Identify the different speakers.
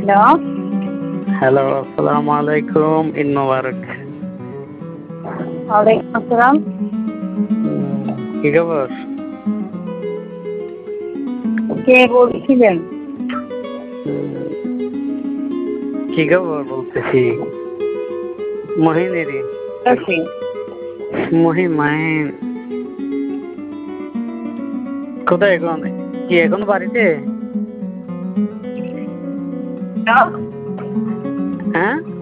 Speaker 1: Hello.
Speaker 2: Hello, আসসালামু আলাইকুম। ঈদ মোবারক।
Speaker 1: ওয়ালাইকুম আসসালাম।
Speaker 2: কি খবর?
Speaker 1: কে বলছিলেন?
Speaker 2: কি খবর বলতেছি? মহিনেরই।
Speaker 1: আছি।
Speaker 2: মাহিন কোথায় এখন? কি এখন বাড়িতে?
Speaker 1: হ্যালো।
Speaker 2: হ্যাঁ?